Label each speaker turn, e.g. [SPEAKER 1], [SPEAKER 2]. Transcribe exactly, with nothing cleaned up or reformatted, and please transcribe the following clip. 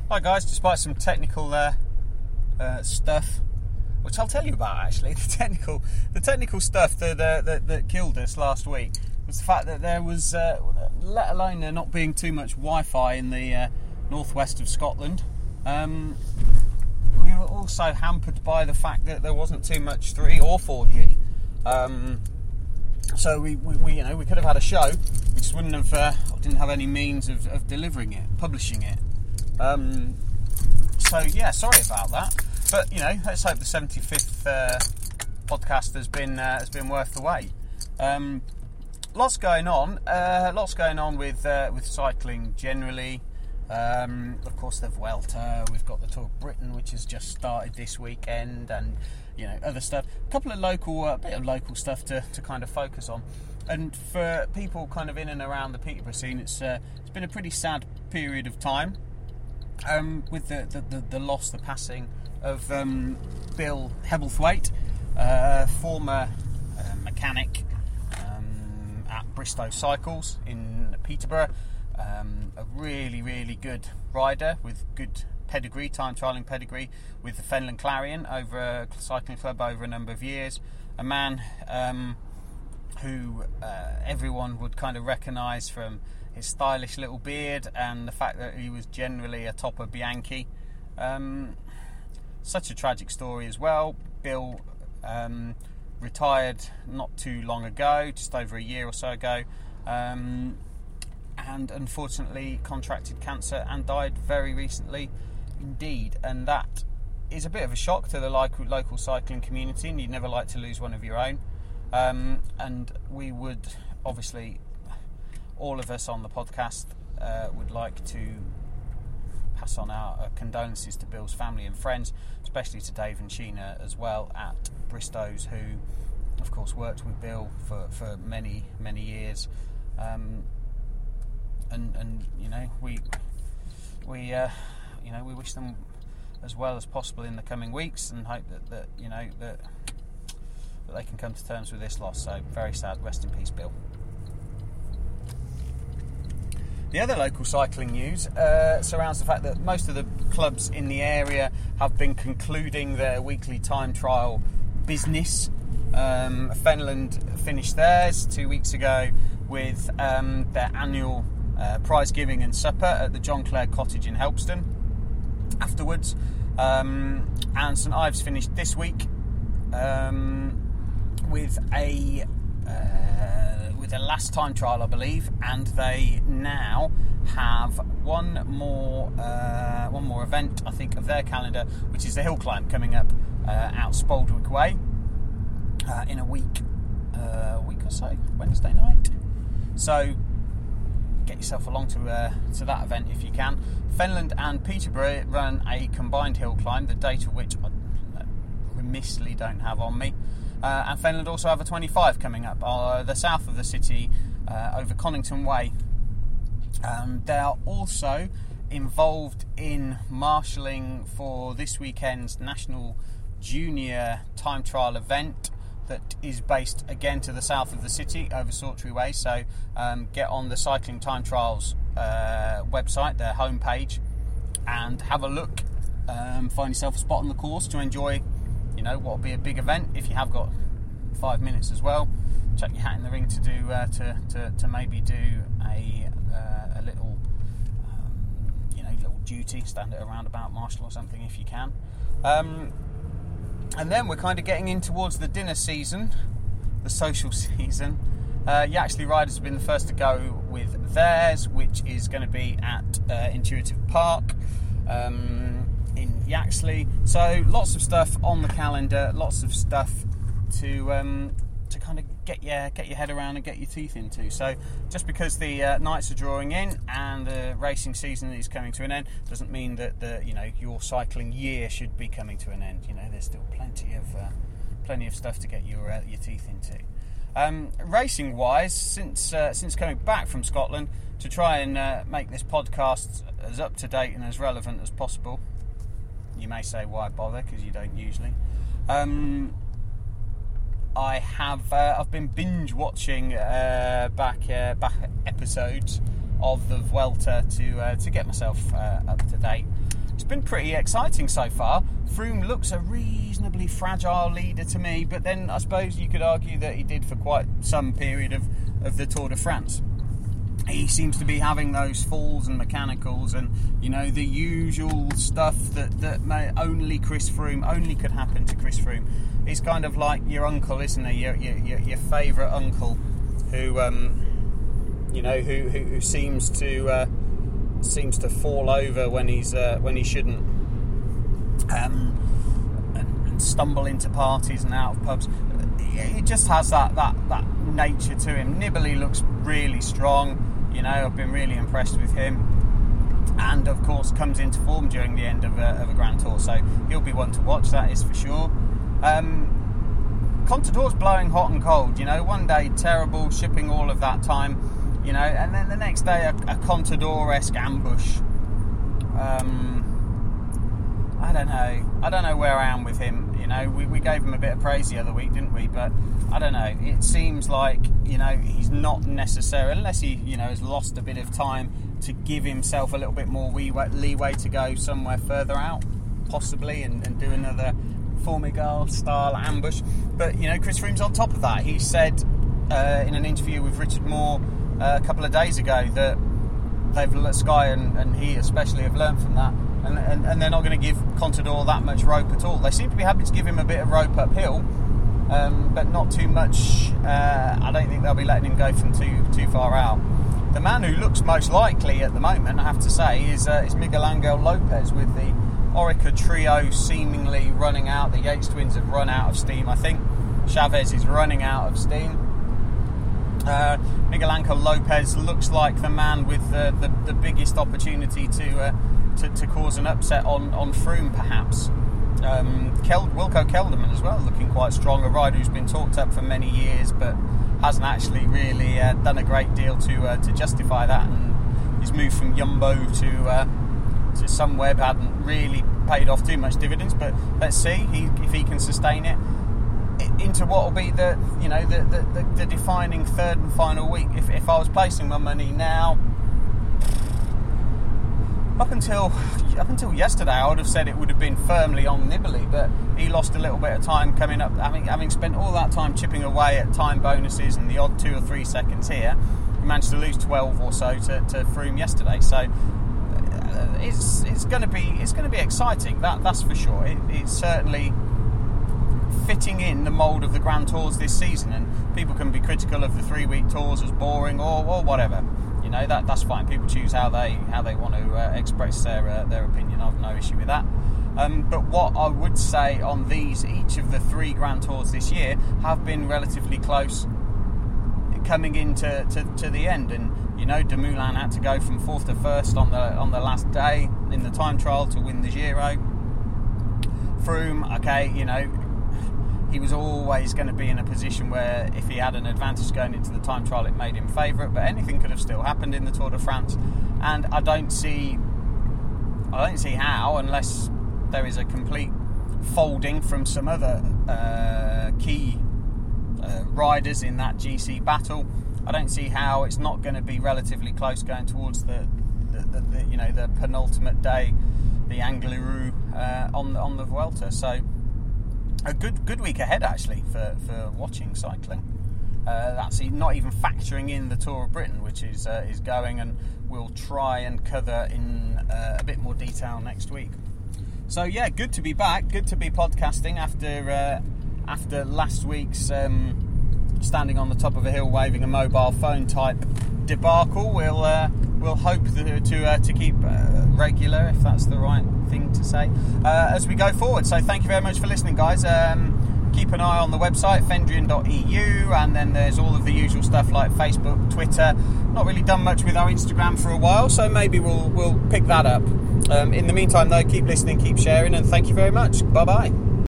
[SPEAKER 1] Hi guys, despite some technical uh, uh, stuff, which I'll tell you about actually, the technical the technical stuff that, uh, that that killed us last week was the fact that there was, uh, let alone there not being too much Wi-Fi in the uh, northwest of Scotland, um, we were also hampered by the fact that there wasn't too much three or four G. Um, so we, we, we, you know, we could have had a show, we just wouldn't have, uh, didn't have any means of, of delivering it, publishing it. Um, so yeah, sorry about that. But you know, let's hope the seventy-fifth uh, podcast has been uh, has been worth the wait. Um, lots going on. Uh, lots going on with uh, with cycling generally. Um, of course, the Vuelta. We've got the Tour of Britain, which has just started this weekend, and you know, other stuff. A couple of local, a uh, bit of local stuff to, to kind of focus on. And for people kind of in and around the Peterborough scene, it's uh, it's been a pretty sad period of time. Um, with the, the, the, the loss, the passing of um, Bill Hebblethwaite, uh, former uh, mechanic um, at Bristow Cycles in Peterborough, um, a really, really good rider with good pedigree, time trialling pedigree with the Fenland Clarion over a cycling club over a number of years, a man um, who uh, everyone would kind of recognise from his stylish little beard and the fact that he was generally a top of Bianchi. Um, such a tragic story as well. Bill um, retired not too long ago, just over a year or so ago, um, and unfortunately contracted cancer and died very recently indeed. And that is a bit of a shock to the local, local cycling community, and you'd never like to lose one of your own. Um, and we would obviously, all of us on the podcast uh, would like to pass on our uh, condolences to Bill's family and friends, especially to Dave and Sheena as well at Bristow's, who of course worked with Bill for, for many, many years. Um, and, and you know, we we uh, you know, we wish them as well as possible in the coming weeks, and hope that, that you know that, that they can come to terms with this loss. So very sad. Rest in peace, Bill. The other local cycling news uh, surrounds the fact that most of the clubs in the area have been concluding their weekly time trial business. Um, Fenland finished theirs two weeks ago with um, their annual uh, prize giving and supper at the John Clare Cottage in Helpston afterwards. Um, and St Ives finished this week um, with a... Uh, with a last time trial, I believe, and they now have one more uh, one more event, I think, of their calendar, which is the hill climb coming up uh, out Spaldwick Way uh, in a week, uh, a week or so, Wednesday night. So get yourself along to uh, to that event if you can. Fenland and Peterborough run a combined hill climb, the date of which I remissly don't have on me. Uh, and Fenland also have a twenty-five coming up, uh, the south of the city, uh, over Connington Way. Um, they are also involved in marshalling for this weekend's National Junior Time Trial event that is based again to the south of the city over Sawtry Way. So um, get on the Cycling Time Trials uh, website, their homepage, and have a look. Um, find yourself a spot on the course to enjoy, you know, what will be a big event. If you have got five minutes as well, chuck your hat in the ring to do uh, to, to to maybe do a uh, a little um, you know little duty, stand at a roundabout marshal or something if you can. Um, and then we're kind of getting in towards the dinner season, the social season. Uh, Yaxley Riders have been the first to go with theirs, which is going to be at uh, Intuitive Park. Um, in Yaxley, so lots of stuff on the calendar, lots of stuff to um, to kind of get your get your head around and get your teeth into. So just because the uh, nights are drawing in and the racing season is coming to an end doesn't mean that the you know your cycling year should be coming to an end. You know, there's still plenty of uh, plenty of stuff to get your uh, your teeth into. Um, racing wise, since uh, since coming back from Scotland to try and uh, make this podcast as up to date and as relevant as possible. You may say, why bother? Because you don't usually. Um, I have. Uh, I've been binge watching uh, back uh, back episodes of the Vuelta to uh, to get myself uh, up to date. it's been pretty exciting so far. Froome looks a reasonably fragile leader to me, but then I suppose you could argue that he did for quite some period of, of the Tour de France. He seems to be having those falls and mechanicals and, you know, the usual stuff that, that may only Chris Froome, only could happen to Chris Froome. He's kind of like your uncle, isn't he? Your, your, your favourite uncle who, um, you know, who, who, who seems to uh, seems to fall over when he's uh, when he shouldn't, um, and, and stumble into parties and out of pubs. He just has that, that, that nature to him. Nibali looks really strong. You know, I've been really impressed with him. And, of course, comes into form during the end of a, of a Grand Tour. So he'll be one to watch, that is for sure. Um, Contador's blowing hot and cold. You know, one day terrible, shipping all of that time. You know, and then the next day a, a Contador-esque ambush. Um, I don't know. I don't know where I am with him. You know, we, we gave him a bit of praise the other week, didn't we? But I don't know. It seems like, you know, he's not necessarily, unless he, you know, has lost a bit of time to give himself a little bit more leeway, leeway to go somewhere further out, possibly, and, and do another Formigal-style ambush. But, you know, Chris Froome's on top of that. He said uh, in an interview with Richard Moore uh, a couple of days ago that they've, Sky and, and he especially have learned from that. And, and, and they're not going to give Contador that much rope at all. They seem to be happy to give him a bit of rope uphill, um, but not too much. Uh, I don't think they'll be letting him go from too too far out. The man who looks most likely at the moment, I have to say, is uh, is Miguel Angel Lopez, with the Orica trio seemingly running out. The Yates twins have run out of steam, I think. Chavez is running out of steam. Uh, Miguel Angel Lopez looks like the man with the, the, the biggest opportunity to, uh, to to cause an upset on, on Froome, perhaps. Um, Kel- Wilco Kelderman as well, looking quite strong. A rider who's been talked up for many years, but hasn't actually really uh, done a great deal to uh, to justify that. And his move from Jumbo to uh, to Sunweb hadn't really paid off too much dividends. But let's see he, if he can sustain it into what will be the, you know, the, the, the, the defining third and final week. If, if I was placing my money now, up until up until yesterday, I would have said it would have been firmly on Nibali, but he lost a little bit of time coming up, having having spent all that time chipping away at time bonuses and the odd two or three seconds here. He managed to lose twelve or so to, to Froome yesterday. So uh, it's it's going to be it's going to be exciting. That that's for sure. It, it's certainly fitting in the mould of the Grand Tours this season, and people can be critical of the three-week tours as boring or, or whatever. You know, that that's fine. People choose how they how they want to uh, express their uh, their opinion. I've no issue with that. Um, but what I would say on these, each of the three Grand Tours this year have been relatively close coming into to, to the end. And you know, Dumoulin had to go from fourth to first on the on the last day in the time trial to win the Giro. Froome, okay, you know, he was always going to be in a position where if he had an advantage going into the time trial, it made him favourite, but anything could have still happened in the Tour de France, and I don't see I don't see how, unless there is a complete folding from some other uh, key uh, riders in that G C battle. I don't see how it's not going to be relatively close going towards the, the, the, the you know the penultimate day, the Angliru uh, on the, on the Vuelta. So a good good week ahead actually for, for watching cycling. Uh, that's not even factoring in the Tour of Britain, which is uh, is going, and we'll try and cover in uh, a bit more detail next week. So yeah, good to be back. Good to be podcasting after uh, after last week's um, standing on the top of a hill waving a mobile phone type debacle. We'll uh, we'll hope to to, uh, to keep uh, regular, if that's the right thing to say, uh, as we go forward. So thank you very much for listening, guys. Um, keep an eye on the website fendrian dot e u, and then there's all of the usual stuff like Facebook, Twitter. Not really done much with our Instagram for a while, so maybe we'll we'll pick that up. Um, in the meantime though, keep listening, keep sharing, and thank you very much. Bye bye.